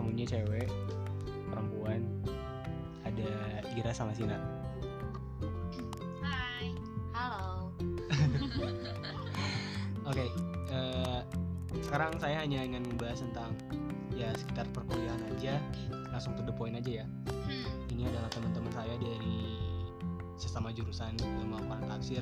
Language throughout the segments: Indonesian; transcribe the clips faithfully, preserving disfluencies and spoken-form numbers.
tamunya cewek, perempuan. Ada Ira sama Sina. Hai. Halo. Oke, okay, uh, sekarang saya hanya ingin membahas tentang ya sekitar perkuliahan aja, langsung to the point aja ya. Hmm. Ini adalah teman-teman saya dari sesama jurusan ilmu Al-Quran Tafsir.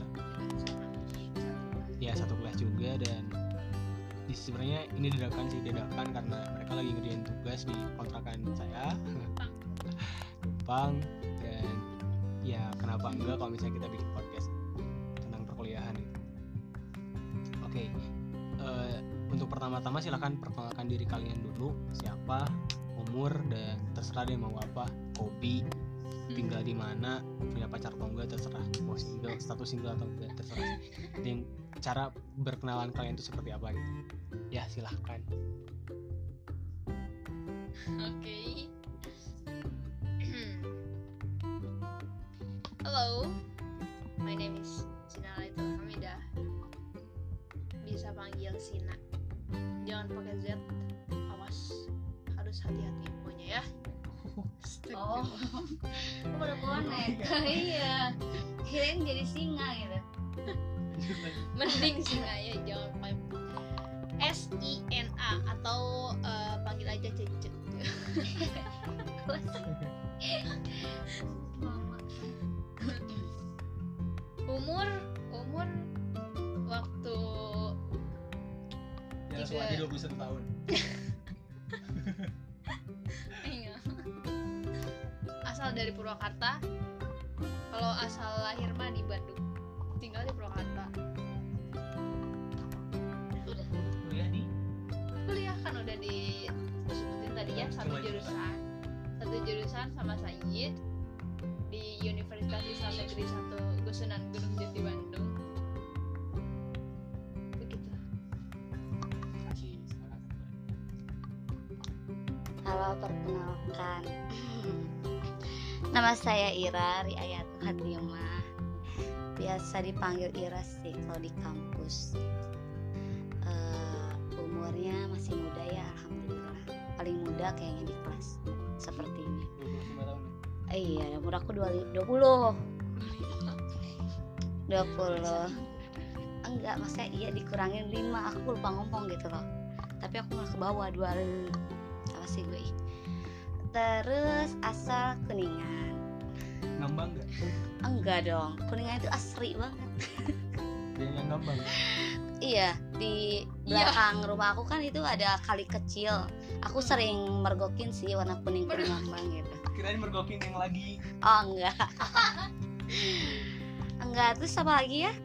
Ya satu kelas juga, dan di sebenarnya ini dadakan sih dadakan karena mereka lagi ngerjain tugas di kontrakan saya. Numpang, dan ya kenapa enggak kalau misalnya kita bikin podcast tentang perkuliahan gitu. Oke, okay. uh, untuk pertama-tama silahkan perkenalkan diri kalian dulu, siapa, umur, dan terserah deh mau apa, hobi, tinggal di mana, punya pacar atau enggak terserah, mau single, status single atau enggak terserah. Dan cara berkenalan kalian itu seperti apa gitu. Ya silahkan. Oke. Okay. Hello, my name is Sina Laitul Hamidah. Bisa panggil Sina. Jangan pakai Z. Awas, harus hati-hati infonya ya. Oh, aku udah konek. Iya, kirain jadi singa gitu. Mending Sina ya, jangan pakai S I N A atau uh, panggil aja Cece. umur umur waktu ya langsung aja dua puluh satu tahun. Iya. Asal dari Purwakarta. Kalau asal lahir mah di Bandung, tinggal di Purwakarta. Udah kuliah di kuliah kan udah disebutin tadi ya, satu jurusan satu jurusan sama Said di Universitas Islam Negeri satu Gusunan Gunung Jati Bandung. Begitu. Halo, perkenalkan. Nama saya Ira Riayatul Hatimah. Biasa dipanggil Ira sih kalau di kampus. Uh, umurnya masih muda ya, alhamdulillah. Paling muda kayaknya di kelas seperti ini. dua puluh lima tahun. Eh, iya, umur aku dua puluh. dua puluh. Enggak, maksudnya iya dikurangin lima. Aku lupa ngomong gitu loh. Tapi aku malah ke bawah dua. Apa sih gue? Terus asal Kuningan. Ngambang enggak? Enggak dong, Kuningan itu asri banget. Dia yang ngambang. Iya, di belakang rumah aku kan itu ada kali kecil. Aku sering mergokin sih warna kuning kuning ngambang gitu. Kirain mergokin yang lagi. Oh enggak. Enggak, terus apa lagi ya?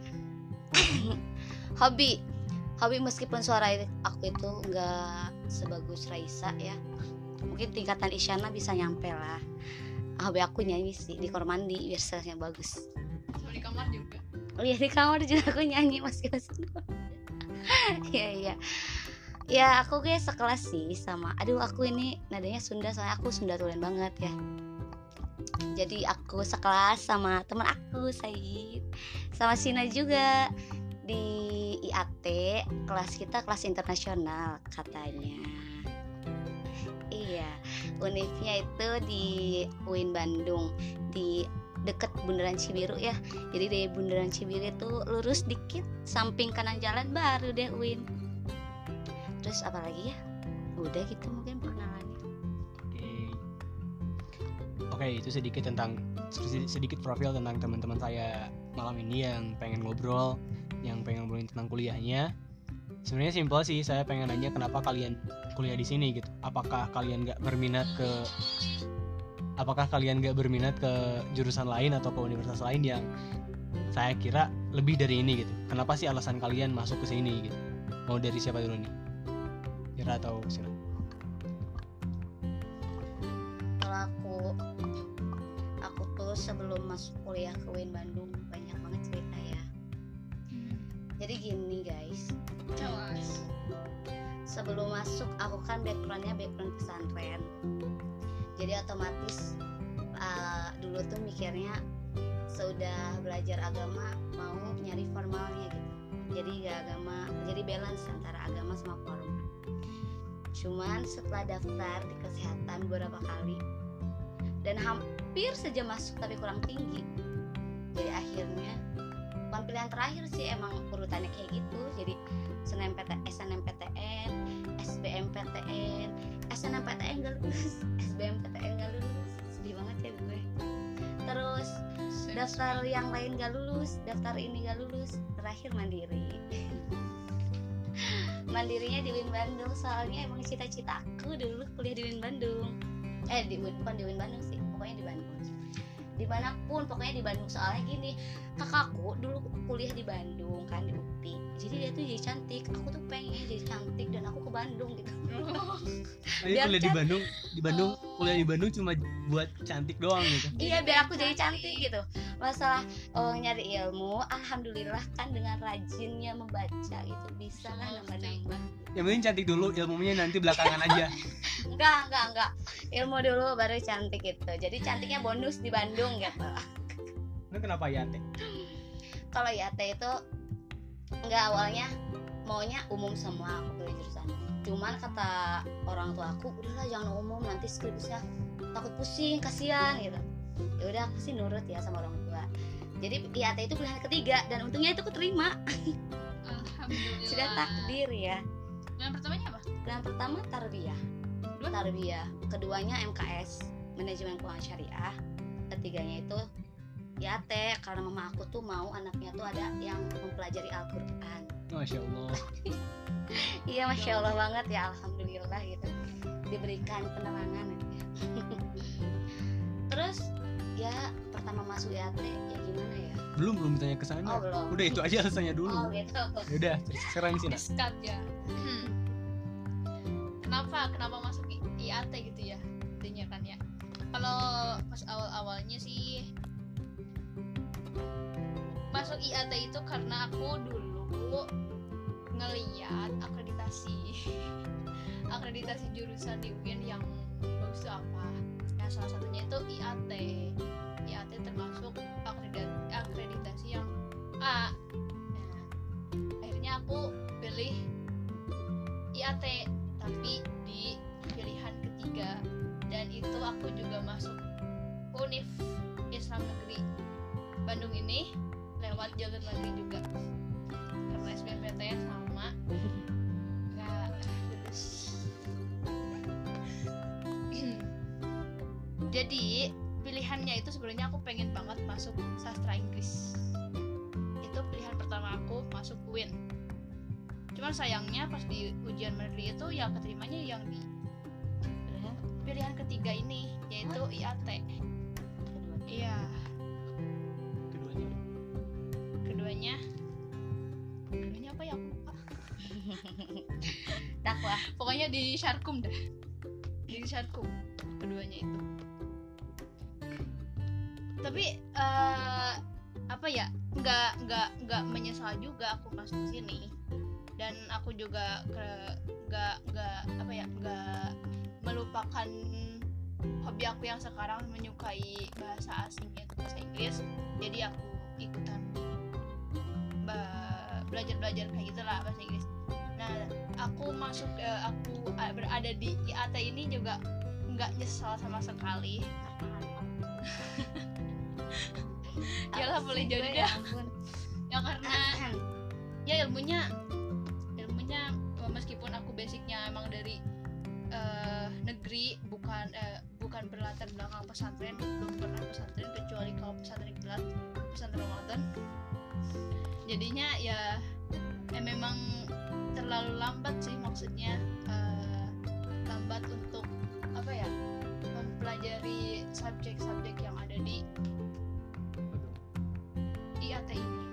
Hobi. Hobi meskipun suara aku itu enggak sebagus Raisa ya. Mungkin tingkatan Isyana bisa nyampe lah. Hobi aku nyanyi sih di kamar mandi biar suaranya bagus. Sama di kamar juga. Oh iya, di kamar juga aku nyanyi meskipun. Iya iya. Ya aku kayak sekelas sih sama. Aduh, aku ini nadanya Sunda soalnya aku Sunda tulen banget ya. Jadi aku sekelas sama teman aku Said, sama Sina juga di I A T. Kelas kita kelas internasional katanya. Iya, univnya itu di U I N Bandung, di deket Bundaran Cibiru ya. Jadi dari Bundaran Cibiru itu lurus dikit, samping kanan jalan baru deh U I N. Terus apa lagi ya? Udah gitu mungkin perkenalannya. Oke. Oke, itu sedikit tentang sedikit profil tentang teman-teman saya malam ini yang pengen ngobrol, yang pengen ngobrolin tentang kuliahnya. Sebenarnya simpel sih, saya pengen nanya kenapa kalian kuliah di sini gitu. Apakah kalian nggak berminat ke Apakah kalian nggak berminat ke jurusan lain atau ke universitas lain yang saya kira lebih dari ini gitu. Kenapa sih alasan kalian masuk ke sini gitu? Mau dari siapa dulu nih? Ira atau Sina? Kalau aku aku tuh sebelum masuk kuliah ke U I N Bandung banyak banget cerita ya. Jadi gini guys, Jelas. sebelum masuk aku kan backgroundnya background pesantren. Jadi otomatis uh, dulu tuh mikirnya sudah belajar agama mau nyari formalnya gitu. Jadi gak agama, jadi balance antara agama sama formal. Cuman setelah daftar di kesehatan beberapa kali dan hampir saja masuk tapi kurang tinggi, jadi akhirnya bukan pilihan terakhir sih, emang urutannya kayak gitu. Jadi S N M P T N, S N M P T N, S B M P T N, S N M P T N gak lulus, S B M P T N gak lulus, sedih banget ya gue. Terus daftar yang lain gak lulus, daftar ini gak lulus, terakhir mandiri. Mandirinya di U I N Bandung, soalnya emang cita-cita aku dulu kuliah di U I N Bandung. Eh di bukan di U I N Bandung sih, pokoknya di Bandung. Dimanapun pokoknya di Bandung, soalnya gini, kakakku dulu kuliah di Bandung kan, di U P I, jadi dia tuh jadi cantik, aku tuh pengen jadi cantik dan aku ke Bandung gitu. Ayo kuliah di Bandung, di Bandung kuliah di Bandung cuma buat cantik doang gitu. Iya, biar aku jadi cantik gitu. Masalah oh, nyari ilmu, alhamdulillah kan dengan rajinnya membaca itu bisa lah nambah-nambah. Yang penting cantik dulu, ilmunya nanti belakangan aja. Enggak, enggak, enggak. Ilmu dulu baru cantik gitu. Jadi cantiknya bonus di Bandung gitu. Lu kenapa I A T? Kalau I A T itu enggak, awalnya maunya umum semua aku pilih jurusan. Cuman kata orang tua aku, udahlah jangan umum, nanti skripsinya takut pusing, kasihan gitu. Ya udah aku sih nurut ya sama orang tua. Jadi I A T itu pilihan ketiga dan untungnya itu keterima. Alhamdulillah. Sudah takdir ya. Yang pertamanya apa? Yang pertama tarbiyah. Dua? Tarbiyah. Keduanya M K S, manajemen keuangan syariah. Ketiganya itu I A T karena mama aku tuh mau anaknya tuh ada yang mempelajari Al-Qur'an. Masya Allah. Iya, Masya Allah banget ya, alhamdulillah gitu. Diberikan penerangan. Terus ya pertama masuk I A T ya gimana ya? Belum belum ditanya ke sana. Oh, belum. Udah itu aja alasannya dulu. Oh gitu. Ya udah, sekarang sih. Diskat ya. Hmm. Kenapa kenapa masuk I A T gitu ya? Intinya kan ya. Kalau pas awal-awalnya sih masuk I A T itu karena aku dulu ngeliat akreditasi akreditasi jurusan di U I N yang bagus itu apa. Nah salah satunya itu I A T. I A T termasuk akreditasi, akreditasi yang A. Nah, akhirnya aku pilih I A T tapi di pilihan ketiga, dan itu aku juga masuk Univ Islam Negeri Bandung ini lewat jalur mandiri juga karena S B M P T N sama nggak lulus. Jadi pilihannya itu sebenarnya aku pengen banget masuk sastra Inggris, itu pilihan pertama aku masuk U I N. Cuman sayangnya pas di ujian mandiri itu ya keterimanya yang di pilihan ketiga ini, yaitu I A T. Iya. Keduanya. Keduanya. Keduanya apa ya? Aku lupa. Dakwah. Pokoknya di Syarkum dah. Di Syarkum keduanya itu. Tapi uh, apa ya? Nggak nggak nggak menyesal juga aku masuk sini. Dan aku juga ke nggak nggak apa ya? Nggak melupakan hobi aku yang sekarang menyukai bahasa asing yaitu bahasa Inggris. Jadi aku ikutan belajar-belajar kayak gitulah bahasa Inggris. Nah, aku masuk uh, aku uh, berada di I A T ini juga nggak nyesal sama sekali. Yalah boleh jadi dah. Ya karena ya ilmunya ilmunya meskipun aku basicnya emang dari uh, negeri, bukan uh, bukan berlatar belakang pesantren, belum pernah pesantren kecuali kalau pesantren kilat, pesantren Ramadan. Jadinya ya, ya memang terlalu lambat sih, maksudnya uh, lambat untuk apa ya, mempelajari subjek-subjek yang ada di I A T ini.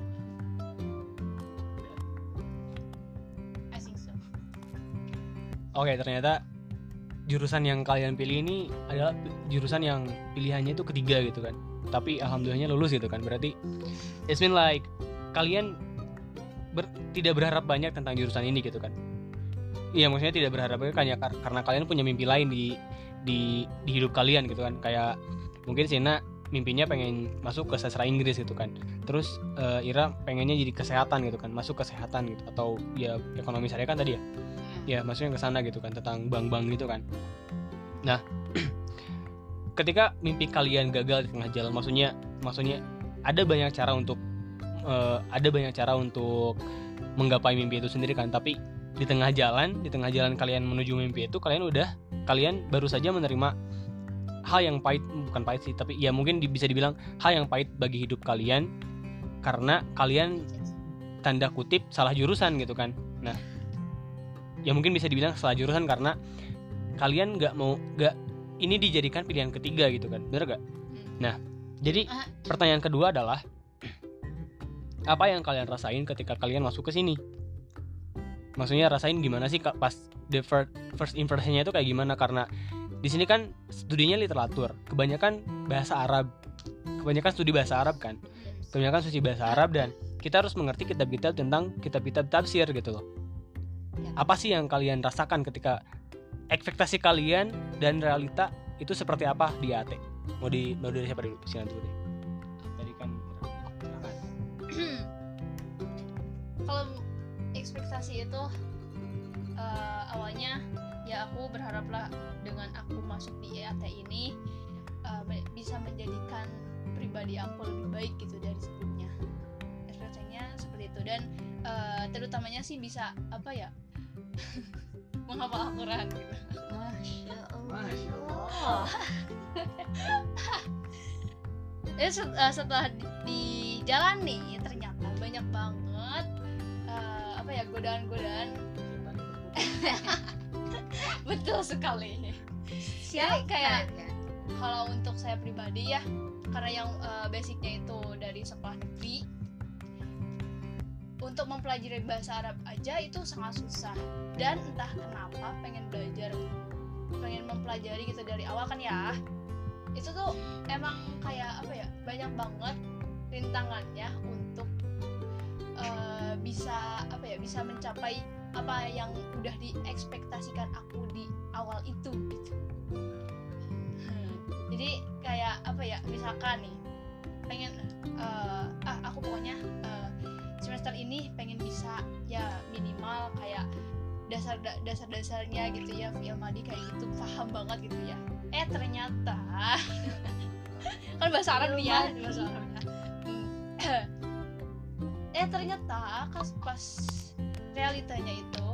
I think so. Oke, ternyata jurusan yang kalian pilih ini adalah jurusan yang pilihannya itu ketiga gitu kan. Tapi alhamdulillahnya lulus gitu kan. Berarti it's mean like kalian ber, tidak berharap banyak tentang jurusan ini gitu kan. Iya, maksudnya tidak berharap banyak karena, karena kalian punya mimpi lain di di di hidup kalian gitu kan. Kayak mungkin Sina mimpinya pengen masuk ke sastra Inggris gitu kan. Terus uh, Ira pengennya jadi kesehatan gitu kan, masuk kesehatan gitu, atau ya ekonomi syariah kan tadi ya. ya maksudnya ke sana gitu kan, tentang bank-bank gitu kan. Nah, ketika mimpi kalian gagal di tengah jalan, maksudnya maksudnya ada banyak cara untuk uh, ada banyak cara untuk menggapai mimpi itu sendiri kan, tapi di tengah jalan, di tengah jalan kalian menuju mimpi itu, kalian udah kalian baru saja menerima hal yang pahit, bukan pahit sih, tapi ya mungkin bisa dibilang hal yang pahit bagi hidup kalian karena kalian tanda kutip salah jurusan gitu kan. Nah, ya mungkin bisa dibilang salah jurusan karena kalian nggak mau nggak ini dijadikan pilihan ketiga gitu kan, bener gak? Nah, jadi pertanyaan kedua adalah apa yang kalian rasain ketika kalian masuk ke sini? Maksudnya rasain gimana sih pas the first, first impressionnya itu kayak gimana? Karena di sini kan studinya literatur, kebanyakan bahasa Arab, kebanyakan studi bahasa Arab kan, kebanyakan studi bahasa Arab, dan kita harus mengerti kitab-kitab tentang kitab-kitab tafsir gitu loh. Apa sih yang kalian rasakan ketika ekspektasi kalian dan realita itu seperti apa di A T? Mau di mau dari siapa dulu? Sinan dulu deh. Tadi kan silakan. Kalau ekspektasi itu uh, awalnya ya aku berharaplah dengan aku masuk di A T ini uh, bisa menjadikan pribadi aku lebih baik gitu dari sebelumnya. Ekspektasinya seperti itu, dan uh, terutamanya sih bisa apa ya menghafal Al-Quran gitu. Masya Allah. Masya Allah. Eh, setelah dijalani ternyata banyak banget uh, apa ya godaan-godaan. Betul sekali. Jadi kayak kalau untuk saya pribadi ya, karena yang uh, basicnya itu dari sekolah negeri, untuk mempelajari bahasa Arab aja itu sangat susah, dan entah kenapa pengen belajar, pengen mempelajari gitu dari awal kan ya, itu tuh emang kayak apa ya, banyak banget rintangannya untuk uh, bisa apa ya bisa mencapai apa yang udah diekspektasikan aku di awal itu gitu. Hmm. Jadi kayak apa ya, misalkan nih pengen uh, ah aku pokoknya uh, semester ini pengen bisa ya minimal kayak dasar dasar dasarnya gitu ya, fi'il madi kayak gitu paham banget gitu ya. Eh ternyata kan bahasa Arab nih ya, bahasa Arab ya. Eh ternyata pas pas realitanya itu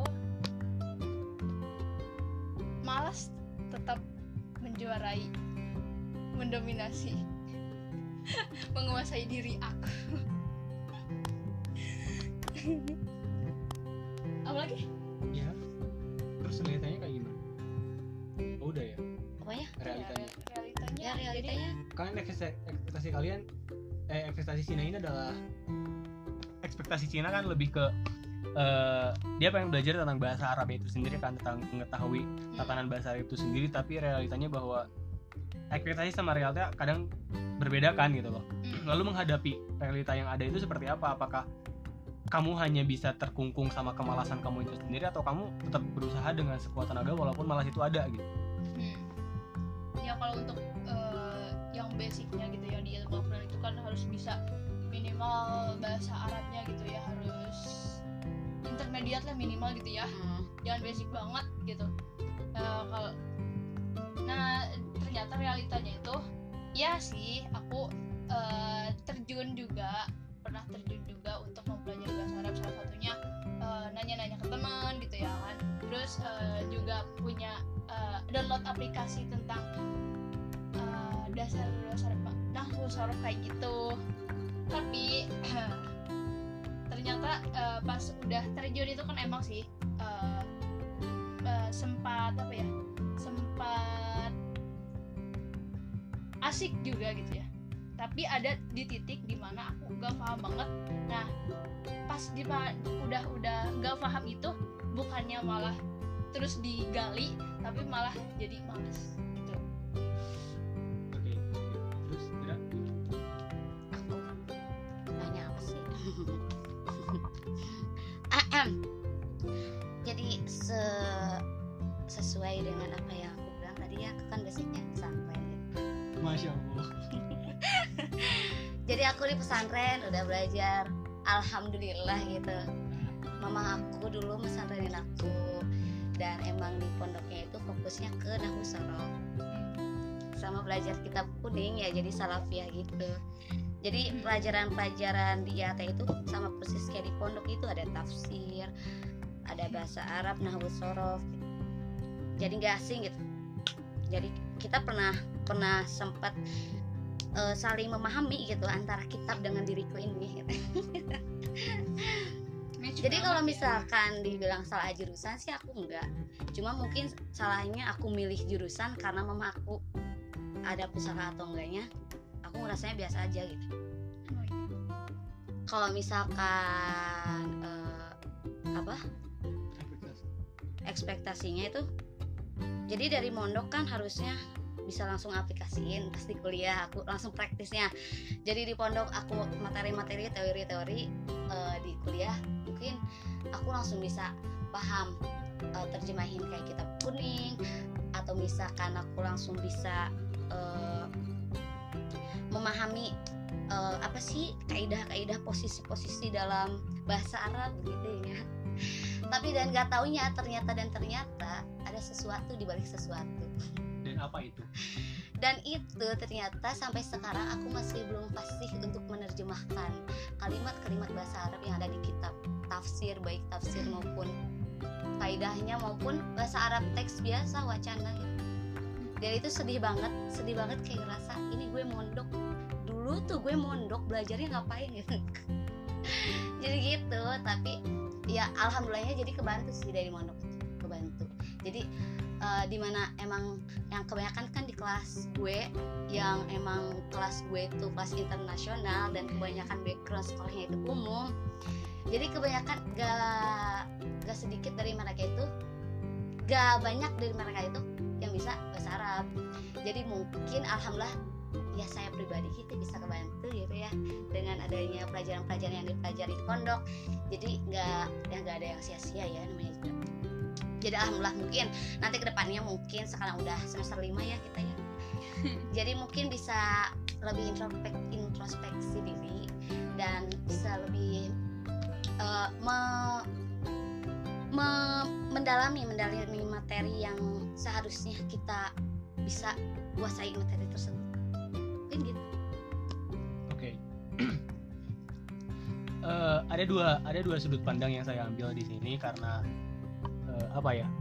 malas tetap menjuarai, mendominasi, menguasai diri aku. Apa lagi? Ya. Terus realitanya kayak gimana? Oh, udah ya. Apanya? Realitanya. Ya, realitanya. Ya realitanya. Kalian ekspektasi kalian eh ekspektasi Cina ini adalah ekspektasi Cina kan lebih ke uh, dia pengen belajar tentang bahasa Arab itu sendiri kan, tentang mengetahui tatanan bahasa Arab itu sendiri, tapi realitanya bahwa ekspektasi sama realita kadang berbeda kan gitu loh. Lalu menghadapi realita yang ada itu seperti apa? Apakah kamu hanya bisa terkungkung sama kemalasan kamu itu sendiri, atau kamu tetap berusaha dengan sekuat tenaga walaupun malas itu ada gitu? Hmm. Ya kalau untuk uh, yang basicnya gitu ya di ilmu Al-Quran itu kan harus bisa minimal bahasa Arabnya gitu ya, harus intermediate lah minimal gitu ya, Hmm. jangan basic banget gitu. Uh, kalau nah ternyata realitanya itu ya sih aku uh, terjun juga pernah terjun juga untuk mempelajari bahasa Arab, salah satunya uh, nanya-nanya ke teman gitu ya kan, terus uh, juga punya uh, download aplikasi tentang uh, dasar-dasar nahwu sorof kayak gitu. Tapi ternyata uh, pas udah terjun itu kan emang sih uh, uh, sempat apa ya sempat asik juga gitu ya, tapi ada di titik dimana aku gak paham banget. Nah pas di udah udah gak paham itu bukannya malah terus digali, tapi malah jadi males gitu. Oke, terus kira Aku nanya apa sih? Ahem. Jadi se sesuai dengan apa yang aku bilang tadi ya, aku kan basicnya pesantren gitu. Masya Allah. Jadi aku di pesantren udah belajar, alhamdulillah gitu. Mama aku dulu pesantrenin aku, dan emang di pondoknya itu fokusnya ke nahwu sorof sama belajar kitab kuning ya, jadi salafiyah gitu. Jadi pelajaran-pelajaran di I A T itu sama persis kayak di pondok itu, ada tafsir, ada bahasa Arab, nahwu sorof gitu. Jadi nggak asing gitu. Jadi kita pernah pernah sempat uh, saling memahami gitu antara kitab dengan diriku ini gitu. Jadi kalau misalkan dibilang salah jurusan sih aku enggak, cuma mungkin salahnya aku milih jurusan karena mama aku ada pusaka atau enggaknya, aku ngerasanya biasa aja gitu. Kalau misalkan uh, apa ekspektasinya itu, jadi dari mondok kan harusnya bisa langsung aplikasiin, pasti kuliah aku langsung praktisnya. Jadi di pondok aku materi-materi teori-teori, uh, di kuliah mungkin aku langsung bisa paham, uh, terjemahin kayak kitab kuning, atau misalkan aku langsung bisa uh, memahami uh, apa sih kaidah-kaidah posisi-posisi dalam bahasa Arab gitu ya. Tapi dan gak taunya ternyata dan ternyata ada sesuatu di balik sesuatu. Dan apa itu? Dan itu ternyata sampai sekarang aku masih belum fasih untuk menerjemahkan kalimat-kalimat bahasa Arab yang ada di kitab tafsir, baik tafsir maupun kaidahnya maupun bahasa Arab teks biasa wacana gitu. Dan itu sedih banget, sedih banget kayak ngerasa ini gue mondok. Dulu tuh gue mondok belajarnya ngapain gitu. Jadi gitu, tapi ya alhamdulillahnya jadi kebantu sih dari mondok, kebantu. Jadi uh, dimana emang yang kebanyakan kan di kelas gue yang emang kelas gue itu kelas internasional dan kebanyakan background sekolahnya itu umum. Jadi kebanyakan gak gak sedikit dari mereka itu, gak banyak dari mereka itu yang bisa bahasa Arab. Jadi mungkin alhamdulillah ya saya pribadi gitu bisa kebantu gitu ya dengan adanya pelajaran-pelajaran yang dipelajari di pondok. Jadi nggak ya nggak ada yang sia-sia ya namanya juga. Jadi alhamdulillah mungkin nanti kedepannya mungkin sekarang udah semester lima ya kita ya. Jadi mungkin bisa lebih introspek, introspeksi diri dan bisa lebih uh, me, me, mendalami mendalami materi yang seharusnya kita bisa kuasai materi tersebut. Mungkin gitu. Oke. Okay. uh, ada dua ada dua sudut pandang yang saya ambil di sini karena uh, apa ya?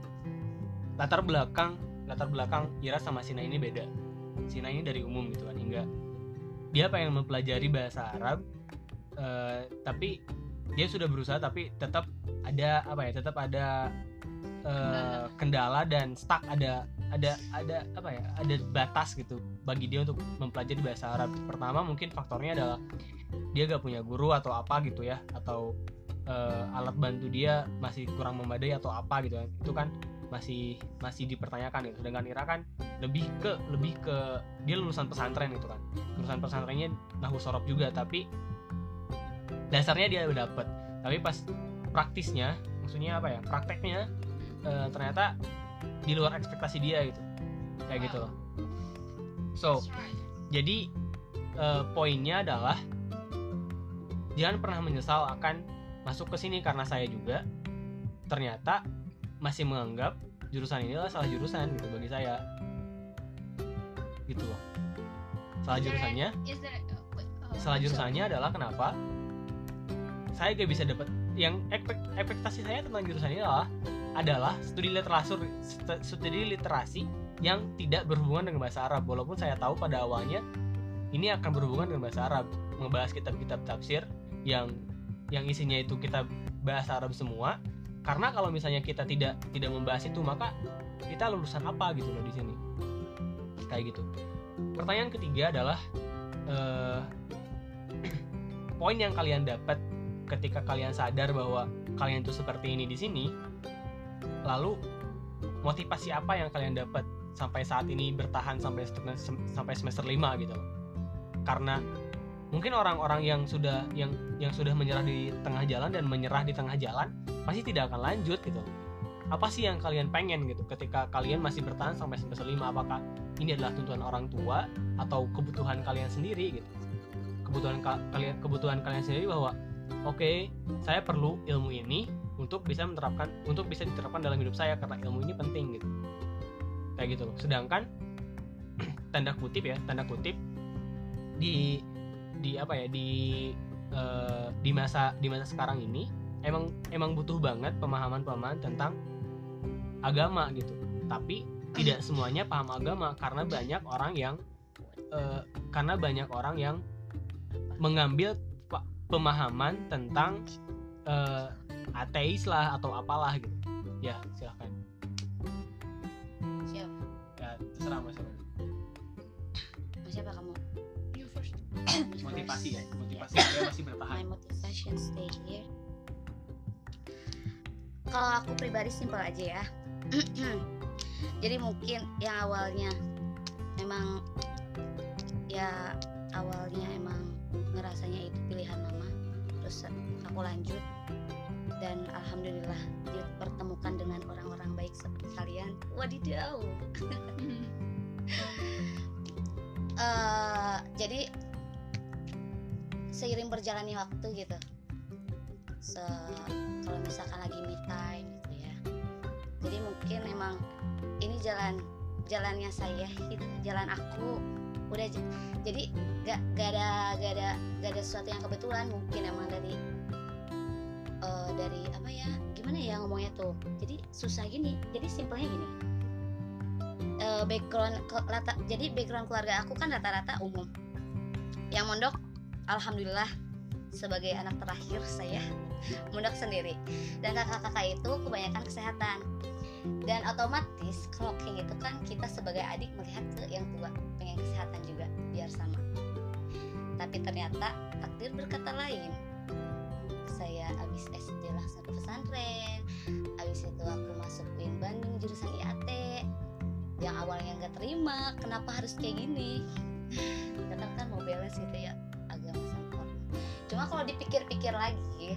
Latar belakang latar belakang Ira sama Sina ini beda. Sina ini dari umum gitu kan, hingga dia pengen mempelajari bahasa Arab, uh, tapi dia sudah berusaha tapi tetap ada apa ya? Tetap ada uh, kendala dan stuck, ada ada ada apa ya? Ada batas gitu bagi dia untuk mempelajari bahasa Arab. Pertama mungkin faktornya adalah dia gak punya guru atau apa gitu ya, atau uh, alat bantu dia masih kurang memadai atau apa gitu kan. Itu kan masih masih dipertanyakan gitu. Sedangkan Ira kan lebih ke lebih ke dia lulusan pesantren gitu kan. Lulusan pesantrennya nahwu sorof juga, tapi dasarnya dia udah dapet. Tapi pas praktisnya, maksudnya apa ya? Prakteknya uh, ternyata di luar ekspektasi dia gitu. Kayak gitu loh. So, jadi uh, poinnya adalah jangan pernah menyesal akan masuk ke sini, karena saya juga ternyata masih menganggap jurusan ini adalah salah jurusan gitu bagi saya. Gitu loh. Salah jurusannya. Salah jurusannya adalah kenapa saya gak bisa dapat yang ekspektasi saya tentang jurusan ini adalah adalah studi literasi studi literasi yang tidak berhubungan dengan bahasa Arab, walaupun saya tahu pada awalnya ini akan berhubungan dengan bahasa Arab, membahas kitab-kitab tafsir yang yang isinya itu kita bahasa Arab semua. Karena kalau misalnya kita tidak tidak membahas itu, maka kita lulusan apa gitu loh di sini. Kayak gitu. Pertanyaan ketiga adalah eh, poin yang kalian dapat ketika kalian sadar bahwa kalian itu seperti ini di sini. Lalu motivasi apa yang kalian dapat sampai saat ini bertahan sampai sampai semester lima gitu loh. Karena mungkin orang-orang yang sudah yang yang sudah menyerah di tengah jalan dan menyerah di tengah jalan pasti tidak akan lanjut gitu. Apa sih yang kalian pengen gitu ketika kalian masih bertahan sampai semester lima? Apakah ini adalah tuntutan orang tua atau kebutuhan kalian sendiri gitu? Kebutuhan ka- kalian kebutuhan kalian sendiri bahwa oke, okay, saya perlu ilmu ini untuk bisa menerapkan untuk bisa diterapkan dalam hidup saya karena ilmu ini penting gitu. Kayak gitu loh. Sedangkan tanda kutip ya, tanda kutip di di apa ya di uh, di masa di masa sekarang ini emang emang butuh banget pemahaman-pemahaman tentang agama gitu. Tapi tidak semuanya paham agama karena banyak orang yang uh, karena banyak orang yang mengambil pa- pemahaman tentang uh, ateis lah atau apalah gitu. Ya, silakan. Siap. Ya, terserah Mas. Siapa kamu? You first. Motivasi ya, motivasi dia masih bertahan. My motivation stay here. Kalau aku pribadi simpel aja ya. Jadi mungkin yang awalnya emang ya awalnya emang ngerasanya itu pilihan mama, terus aku lanjut dan alhamdulillah dipertemukan dengan orang-orang baik seperti kalian. Wadidaw. uh, jadi seiring berjalannya waktu gitu, Se, kalau misalkan lagi me time gitu ya, jadi mungkin memang ini jalan jalannya saya gitu, jalan aku udah j- jadi gak, gak ada gak ada gak ada sesuatu yang kebetulan, mungkin emang dari uh, dari apa ya gimana ya ngomongnya tuh, jadi susah gini, jadi simpelnya gini, uh, background ke, lata, jadi background keluarga aku kan rata-rata umum, yang mondok alhamdulillah sebagai anak terakhir saya mondok sendiri, dan kakak-kakak itu kebanyakan kesehatan, dan otomatis kalau kayak gitu kan kita sebagai adik melihat ke yang tua pengen kesehatan juga biar sama, tapi ternyata takdir berkata lain. Saya abis S D langsung ke pesantren, abis itu aku masuk U I N Bandung jurusan I A T, yang awalnya nggak terima kenapa harus kayak gini, karena kan mau balance gitu ya agama sama formal. Cuma kalau dipikir-pikir lagi,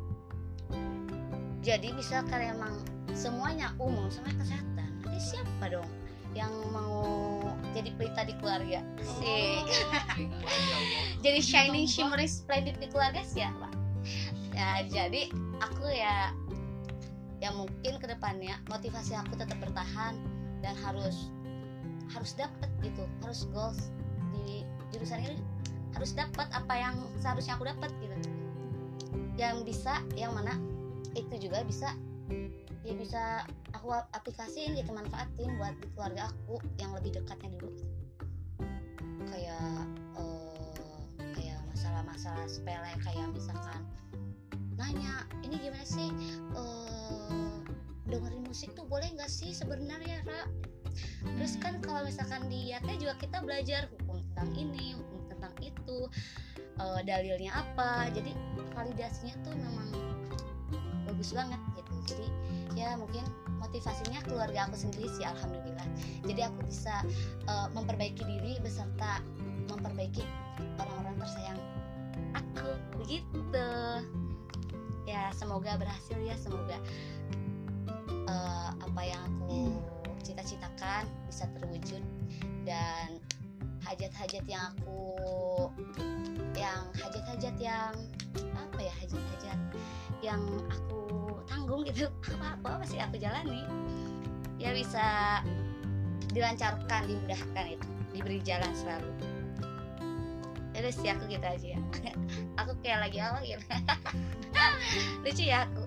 jadi misalkan emang semuanya umum sama kesehatan, nanti siapa dong yang mau jadi pelita di keluarga? Sih. Jadi shining shimmering splendid di keluarga siapa? Ya jadi aku ya ya mungkin kedepannya motivasi aku tetap bertahan dan harus harus dapat gitu, harus goals di jurusan ini, harus dapat apa yang seharusnya aku dapat gitu, yang bisa, yang mana itu juga bisa ya bisa aku aplikasiin gitu, manfaatin buat di keluarga aku yang lebih dekatnya dulu gitu. Kayak uh, kayak masalah-masalah sepele, kayak misalkan nanya ini gimana sih uh, dengerin musik tuh boleh nggak sih sebenarnya Ra? Terus kan kalau misalkan di I A T juga kita belajar hukum tentang ini, hukum tentang itu, uh, dalilnya apa, jadi validasinya tuh memang bagus banget gitu. Jadi ya mungkin motivasinya keluarga aku sendiri sih alhamdulillah, jadi aku bisa uh, memperbaiki diri beserta memperbaiki orang-orang tersayang aku begitu ya. Semoga berhasil ya, semoga uh, apa yang aku cita-citakan bisa terwujud, dan hajat-hajat yang aku yang hajat-hajat yang apa ya hajat-hajat yang aku tanggung gitu, apa-apa masih aku jalani ya bisa dilancarkan, dimudahkan, itu diberi jalan selalu. Ya sih aku gitu aja ya. Aku kayak lagi apa gitu. Lucu ya aku.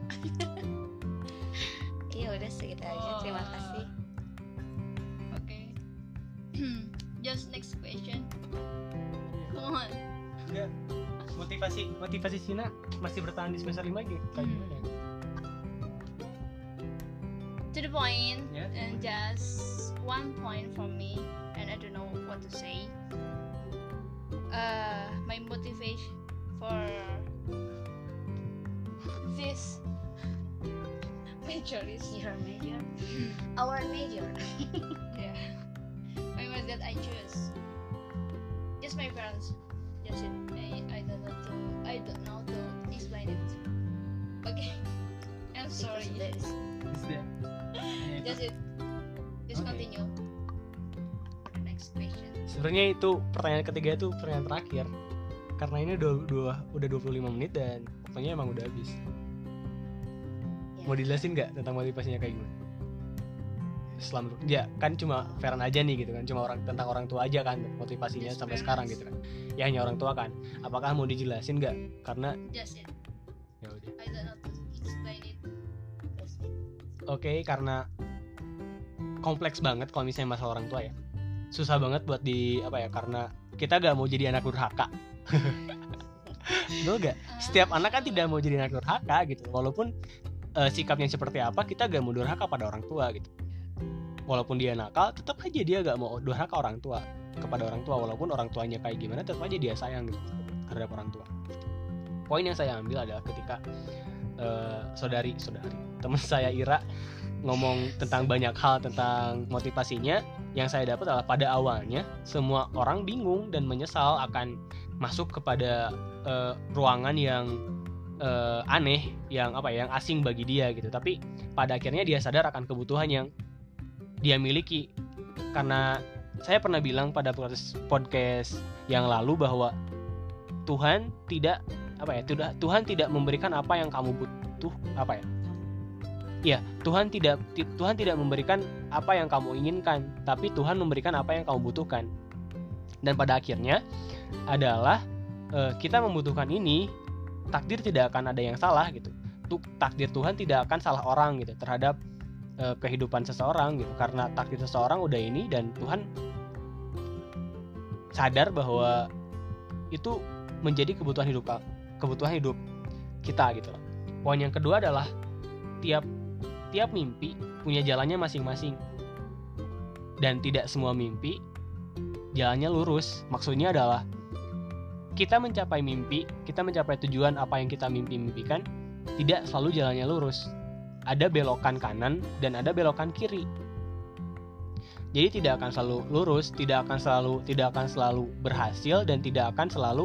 Iya udah segitu aja, terima kasih. Okay. Just next question. Come on. Enggak. Motivasi motivasi Sina masih bertahan di semester lima gitu. Kayak gimana ya? To the point, Yeah. and just one point from me, and I don't know what to say. Uh, my motivation for this major is Your major, our major. yeah, my was that I choose. Just my parents. Just it. I, I don't know to. I don't know to explain it. Okay. I'm sorry. Because that is- Is that- Ya, itu. Just it. Just Okay. continue. For the next question. Sebenarnya itu pertanyaan ketiga itu pertanyaan terakhir. Karena ini udah, udah, udah dua puluh lima menit dan waktunya emang udah habis. mau dijelasin nggak tentang motivasinya kayak gimana? Selama ya kan cuma Feren aja nih gitu kan, cuma orang tentang orang tua aja kan motivasinya Just sampai parents. sekarang gitu kan. Ya hanya orang tua kan. Apakah mau dijelasin nggak? Karena Just it. ya udah. I don't know to explain it. Oke, karena kompleks banget kalau misalnya masalah orang tua ya. Susah banget buat di apa ya, karena kita gak mau jadi anak durhaka. Betul gak? Setiap anak kan tidak mau jadi anak durhaka gitu. Walaupun uh, sikapnya seperti apa, kita gak mau durhaka pada orang tua gitu. Walaupun dia nakal, tetap aja dia gak mau durhaka orang tua kepada orang tua. Walaupun orang tuanya kayak gimana, tetap aja dia sayang gitu terhadap orang tua. Poin yang saya ambil adalah ketika uh, saudari saudari teman saya Ira ngomong tentang banyak hal tentang motivasinya, yang saya dapat adalah pada awalnya semua orang bingung dan menyesal akan masuk kepada uh, ruangan yang uh, aneh, yang apa ya, yang asing bagi dia gitu. Tapi pada akhirnya dia sadar akan kebutuhan yang dia miliki. Karena saya pernah bilang pada podcast yang lalu bahwa Tuhan tidak apa ya, tidak Tuhan tidak memberikan apa yang kamu butuh apa ya? Ya, Tuhan tidak Tuhan tidak memberikan apa yang kamu inginkan, tapi Tuhan memberikan apa yang kamu butuhkan. Dan pada akhirnya adalah e, kita membutuhkan ini, takdir tidak akan ada yang salah gitu. Tuh, takdir Tuhan tidak akan salah orang gitu terhadap e, kehidupan seseorang gitu. Karena takdir seseorang udah ini, dan Tuhan sadar bahwa itu menjadi kebutuhan hidup kebutuhan hidup kita gitu loh. Poin yang kedua adalah tiap tiap mimpi punya jalannya masing-masing, dan tidak semua mimpi jalannya lurus. Maksudnya adalah kita mencapai mimpi, kita mencapai tujuan apa yang kita mimpi-mimpikan, tidak selalu jalannya lurus. Ada belokan kanan dan ada belokan kiri. Jadi tidak akan selalu lurus, tidak akan selalu tidak akan selalu berhasil, dan tidak akan selalu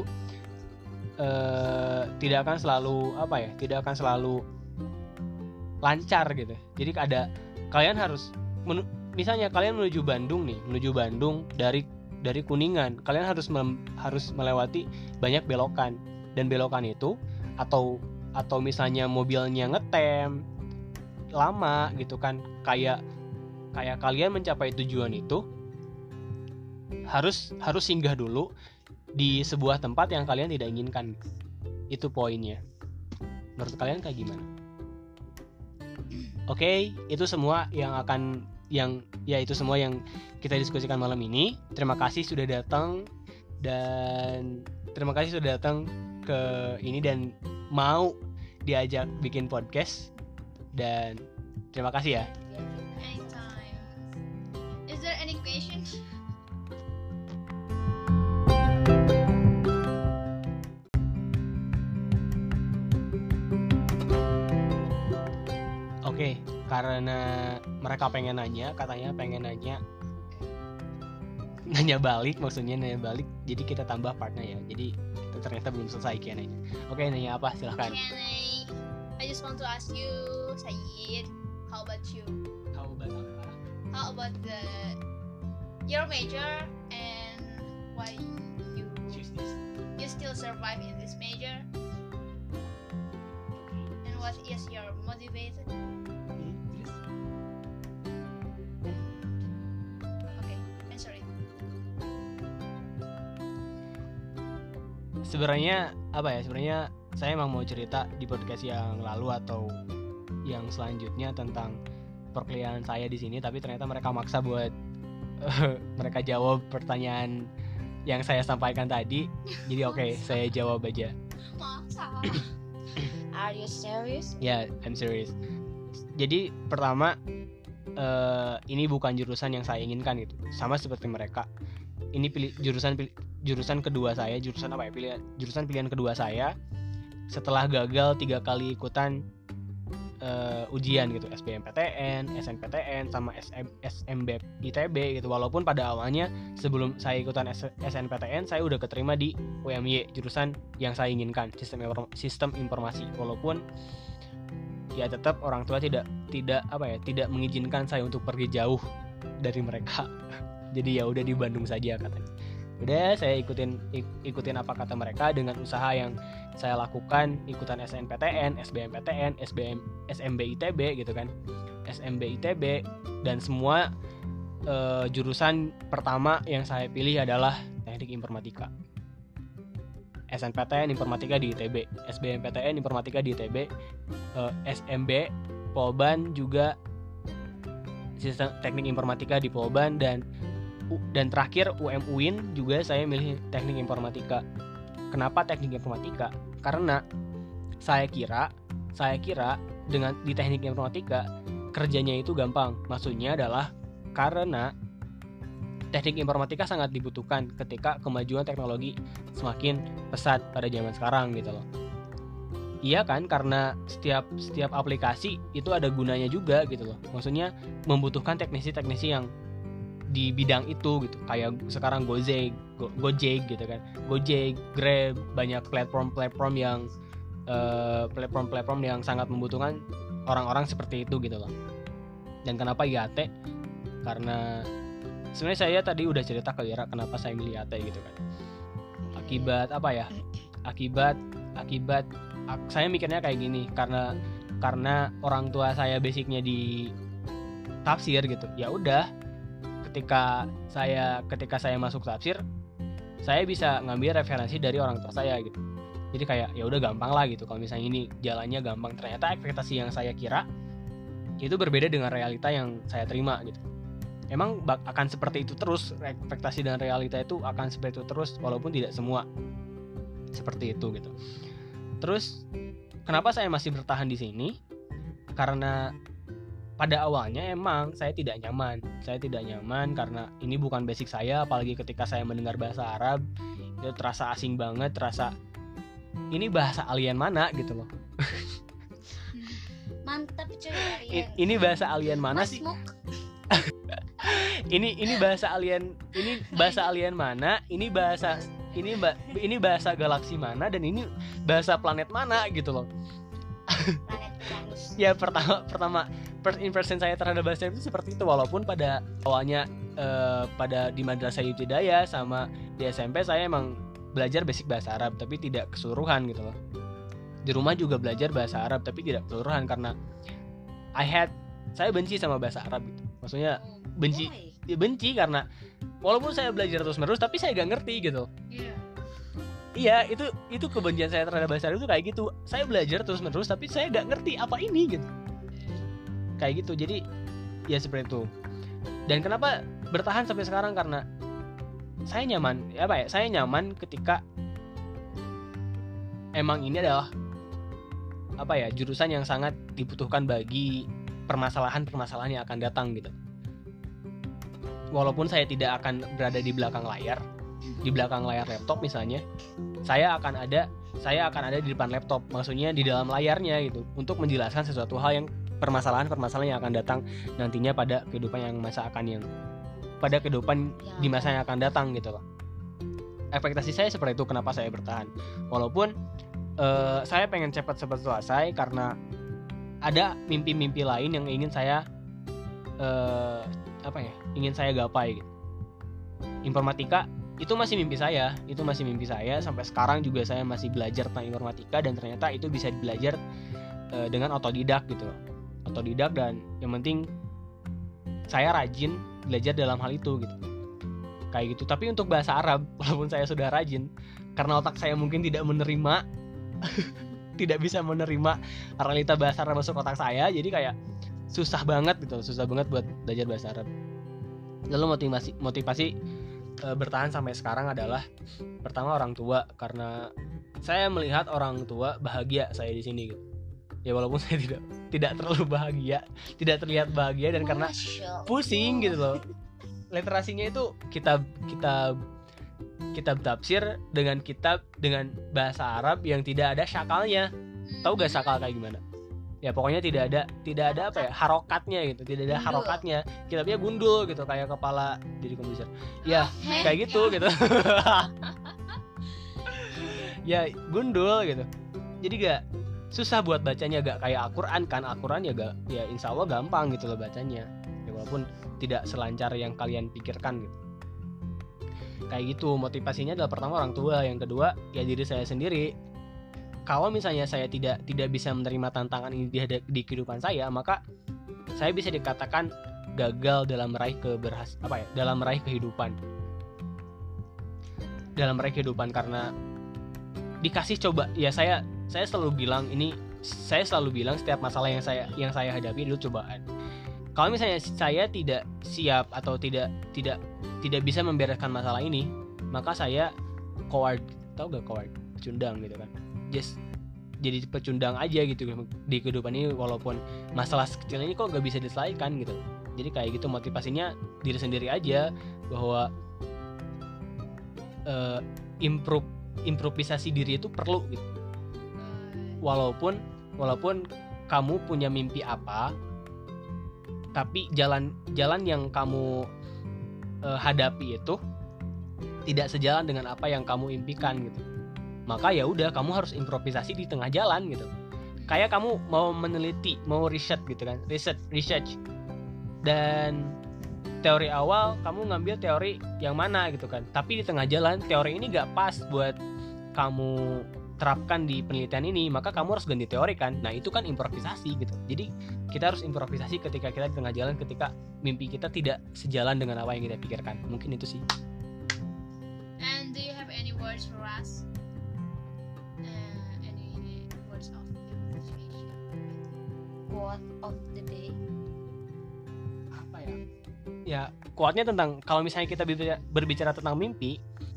uh, tidak akan selalu apa ya? Tidak akan selalu lancar gitu. Jadi ada kalian harus menu, misalnya kalian menuju Bandung nih, menuju Bandung dari dari Kuningan, kalian harus mem, harus melewati banyak belokan, dan belokan itu atau atau misalnya mobilnya ngetem lama gitu kan, kayak kayak kalian mencapai tujuan itu harus harus singgah dulu di sebuah tempat yang kalian tidak inginkan. Itu poinnya. Menurut kalian kayak gimana? Oke, okay, itu semua yang akan yang ya itu semua yang kita diskusikan malam ini. Terima kasih sudah datang, dan terima kasih sudah datang ke ini dan mau diajak bikin podcast, dan terima kasih ya. Anytime. Is there any question? Oke, karena mereka pengen nanya, katanya pengen nanya nanya balik, maksudnya nanya balik, jadi kita tambah partnya ya. Jadi kita ternyata belum selesai Q and A-nya. Oke, nanya apa? Silahkan. Q and A. I just want to ask you, Sayyid, how about you? How about apa? How about the your major, and why you Choose this. you still survive in this major? And what is your motivation? Hmm, terus? Okay, answer it. Sebenarnya apa ya? Sebenarnya saya emang mau cerita di podcast yang lalu atau yang selanjutnya tentang perkuliahan saya di sini, tapi ternyata mereka maksa buat uh, mereka jawab pertanyaan yang saya sampaikan tadi. Jadi oke, okay, saya jawab aja. Masa? Are you serious? Ya, yeah, I'm serious. Jadi pertama, uh, ini bukan jurusan yang saya inginkan gitu. Sama seperti mereka. Ini pilih jurusan pilih, jurusan kedua saya, jurusan apa ya? Pilihan jurusan pilihan kedua saya setelah gagal tiga kali ikutan uh, ujian gitu, S B M P T N, S N P T N, sama S M B I T B gitu. Walaupun pada awalnya sebelum saya ikutan S N P T N saya udah keterima di U M Y, jurusan yang saya inginkan, sistem sistem informasi. Walaupun ya tetap orang tua tidak tidak apa ya, tidak mengizinkan saya untuk pergi jauh dari mereka. Jadi ya udah di Bandung saja katanya. Udah saya ikutin ik- ikutin apa kata mereka dengan usaha yang saya lakukan, ikutan S N P T N, S B M P T N, S B M, S M B I T B gitu kan, S M B I T B, dan semua uh, jurusan pertama yang saya pilih adalah teknik informatika. S N P T N informatika di I T B, S B M P T N informatika di I T B, uh, S M B Polban juga sistem teknik informatika di Polban, dan dan terakhir U M U I N juga saya milih teknik informatika. Kenapa teknik informatika? Karena saya kira saya kira dengan di teknik informatika kerjanya itu gampang. Maksudnya adalah karena teknik informatika sangat dibutuhkan ketika kemajuan teknologi semakin pesat pada zaman sekarang gitu loh. Iya kan, karena setiap setiap aplikasi itu ada gunanya juga gitu loh. Maksudnya membutuhkan teknisi-teknisi yang di bidang itu gitu. Kayak sekarang Gojek, Go, Gojek gitu kan. Gojek, Grab, banyak platform-platform yang uh, platform-platform yang sangat membutuhkan orang-orang seperti itu gitu loh. Dan kenapa I A T? Karena sebenarnya saya tadi udah cerita ke Ira kenapa saya milih I A T gitu kan. Akibat apa ya? Akibat akibat saya mikirnya kayak gini, karena karena orang tua saya basicnya di tafsir gitu. Ya udah, ketika saya ketika saya masuk tafsir, saya bisa ngambil referensi dari orang tua saya gitu. Jadi kayak ya udah gampang lah gitu. Kalau misalnya ini jalannya gampang, ternyata ekspektasi yang saya kira itu berbeda dengan realita yang saya terima gitu. Emang bak- akan seperti itu terus, ekspektasi dan realita itu akan seperti itu terus, walaupun tidak semua seperti itu gitu. Terus kenapa saya masih bertahan di sini? Karena pada awalnya emang saya tidak nyaman. Saya tidak nyaman karena ini bukan basic saya, apalagi ketika saya mendengar bahasa Arab itu terasa asing banget, terasa ini bahasa alien mana gitu loh. Mantap cuy. I- ini bahasa alien mana sih? ini ini bahasa alien, ini bahasa alien mana? Ini bahasa ini ba- ini bahasa galaksi mana, dan ini bahasa planet mana gitu loh. Planet Uranus. Ya pertama pertama first impression saya terhadap bahasa itu seperti itu, walaupun pada awalnya eh, pada di madrasah ibtidaiyah sama di S M P saya emang belajar basic bahasa Arab tapi tidak keseluruhan gitu loh. Di rumah juga belajar bahasa Arab tapi tidak keseluruhan karena I had saya benci sama bahasa Arab gitu. Maksudnya benci ya benci karena walaupun saya belajar terus menerus tapi saya gak ngerti gitu. Iya. Iya, itu itu kebencian saya terhadap bahasa Arab itu kayak gitu. Saya belajar terus menerus tapi saya gak ngerti apa ini gitu. Kayak gitu. Jadi ya seperti itu. Dan kenapa bertahan sampai sekarang, karena saya nyaman. Ya apa ya? Saya nyaman ketika emang ini adalah apa ya? Jurusan yang sangat dibutuhkan bagi permasalahan-permasalahan yang akan datang gitu. Walaupun saya tidak akan berada di belakang layar, di belakang layar laptop misalnya, saya akan ada saya akan ada di depan laptop, maksudnya di dalam layarnya gitu, untuk menjelaskan sesuatu hal yang permasalahan-permasalahan yang akan datang nantinya pada kehidupan yang masa akan yang pada kehidupan Ya. di masa yang akan datang gitu loh. Ekspektasi saya seperti itu, kenapa saya bertahan. Walaupun uh, saya pengen cepat-cepat selesai karena ada mimpi-mimpi lain yang ingin saya uh, apa ya? ingin saya gapai gitu. Informatika itu masih mimpi saya, itu masih mimpi saya sampai sekarang juga saya masih belajar tentang informatika, dan ternyata itu bisa belajar uh, dengan otodidak gitu loh. Otodidak, dan yang penting saya rajin belajar dalam hal itu gitu. Kayak gitu. Tapi untuk bahasa Arab, walaupun saya sudah rajin, karena otak saya mungkin tidak menerima tidak bisa menerima realita bahasa Arab masuk otak saya, jadi kayak susah banget gitu, susah banget buat belajar bahasa Arab. Lalu motivasi motivasi e, bertahan sampai sekarang adalah pertama orang tua, karena saya melihat orang tua bahagia saya di sini gitu. Ya walaupun saya tidak tidak terlalu bahagia, tidak terlihat bahagia, dan karena pusing gitu loh. Literasinya itu kitab kitab kitab tafsir dengan kitab dengan bahasa Arab yang tidak ada syakalnya. Tahu gak syakal kayak gimana? Ya pokoknya tidak ada tidak ada apa ya, harokatnya gitu, tidak ada harokatnya. Kitabnya gundul gitu, kayak kepala jadi komputer. Ya kayak gitu gitu. Ya gundul gitu. Jadi gak susah buat bacanya, gak kayak Al-Quran kan. Al-Quran ya gak, ya insya Allah gampang gitu loh bacanya ya, walaupun tidak selancar yang kalian pikirkan gitu. kayak gitu. Motivasinya adalah pertama orang tua, yang kedua ya diri saya sendiri. Kalau misalnya saya tidak tidak bisa menerima tantangan ini di, di kehidupan saya, maka saya bisa dikatakan gagal dalam meraih keberhas apa ya dalam meraih kehidupan dalam meraih kehidupan karena dikasih coba ya. Saya saya selalu bilang ini saya selalu bilang setiap masalah yang saya yang saya hadapi itu cobaan. Kalau misalnya saya tidak siap atau tidak tidak tidak bisa membereskan masalah ini, maka saya coward, tau gak coward, pecundang gitu kan, just jadi pecundang aja gitu di kehidupan ini, walaupun masalah sekecil ini kok gak bisa diselesaikan gitu. Jadi kayak gitu, motivasinya diri sendiri aja bahwa uh, improve improvisasi diri itu perlu gitu. Walaupun walaupun kamu punya mimpi apa, tapi jalan jalan yang kamu uh, hadapi itu tidak sejalan dengan apa yang kamu impikan gitu. Maka ya udah, kamu harus improvisasi di tengah jalan gitu. Kayak kamu mau meneliti, mau riset gitu kan, riset, research. Dan teori awal kamu ngambil teori yang mana gitu kan. Tapi di tengah jalan teori ini gak pas buat kamu terapkan di penelitian ini, maka kamu harus ganti teori kan. Nah itu kan improvisasi gitu. Jadi kita harus improvisasi ketika kita di tengah jalan, ketika mimpi kita tidak sejalan dengan apa yang kita pikirkan. Mungkin itu sih. And do you have any words for us? Uh, any words of motivation? Quote of the day. Apa ya? Ya, quote-nya tentang kalau misalnya kita berbicara, berbicara tentang mimpi,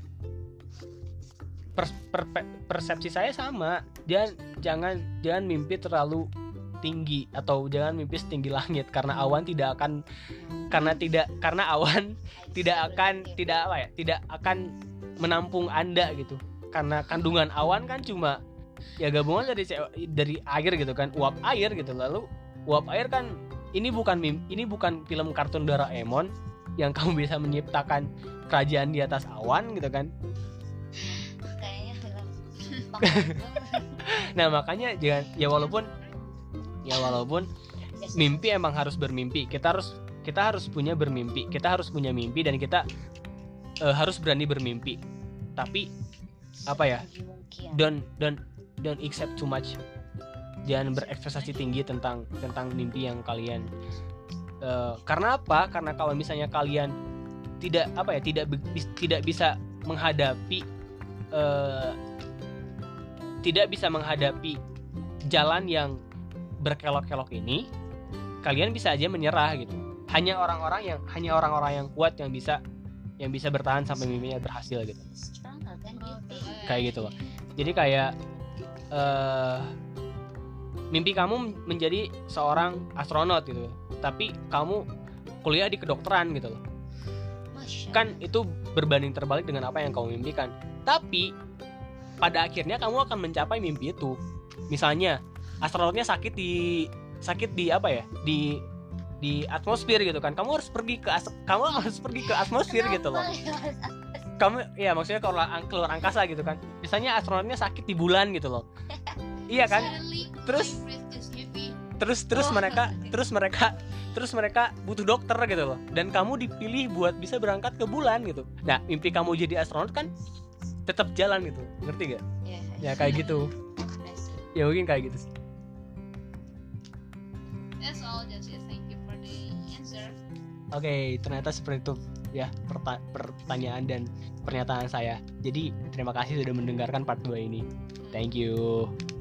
per, per, persepsi saya sama. Jangan jangan jangan mimpi terlalu tinggi atau jangan mimpi setinggi langit, karena awan tidak akan karena tidak karena awan tidak akan tidak apa ya tidak akan menampung Anda gitu. Karena kandungan awan kan cuma ya gabungan dari dari air gitu kan, uap air gitu. Lalu uap air kan ini bukan mim, ini bukan film kartun Doraemon yang kamu bisa menciptakan kerajaan di atas awan gitu kan. Kayaknya film. Nah makanya jangan ya walaupun ya walaupun mimpi emang harus bermimpi. Kita harus kita harus punya bermimpi. Kita harus punya mimpi dan kita uh, harus berani bermimpi. Tapi apa ya? Don't don't don't accept too much. Jangan berekspektasi tinggi tentang tentang mimpi yang kalian. Uh, karena apa? Karena kalau misalnya kalian tidak apa ya tidak tidak bisa menghadapi uh, tidak bisa menghadapi jalan yang berkelok-kelok ini, kalian bisa aja menyerah gitu. Hanya orang-orang yang hanya orang-orang yang kuat yang bisa yang bisa bertahan sampai mimpinya berhasil gitu. Kayak gitu loh. Jadi kayak uh, mimpi kamu menjadi seorang astronot gitu, tapi kamu kuliah di kedokteran gitu loh. Kan itu berbanding terbalik dengan apa yang kamu mimpikan. Tapi pada akhirnya kamu akan mencapai mimpi itu. Misalnya astronotnya sakit di sakit di apa ya di di atmosfer gitu kan, kamu harus pergi ke as, kamu harus pergi ke atmosfer gitu loh. Kamu ya maksudnya keluar, keluar angkasa gitu kan. Misalnya astronotnya sakit di bulan gitu loh. Iya kan? Terus terus terus mereka terus mereka terus mereka butuh dokter gitu loh. Dan kamu dipilih buat bisa berangkat ke bulan gitu. Nah mimpi kamu jadi astronot kan tetap jalan gitu, ngerti gak? Ya kayak gitu. Ya mungkin kayak gitu sih. That's all, just thank you for the answer. Oke, okay, ternyata seperti itu ya perta- pertanyaan dan pernyataan saya. Jadi terima kasih sudah mendengarkan part dua ini. Thank you.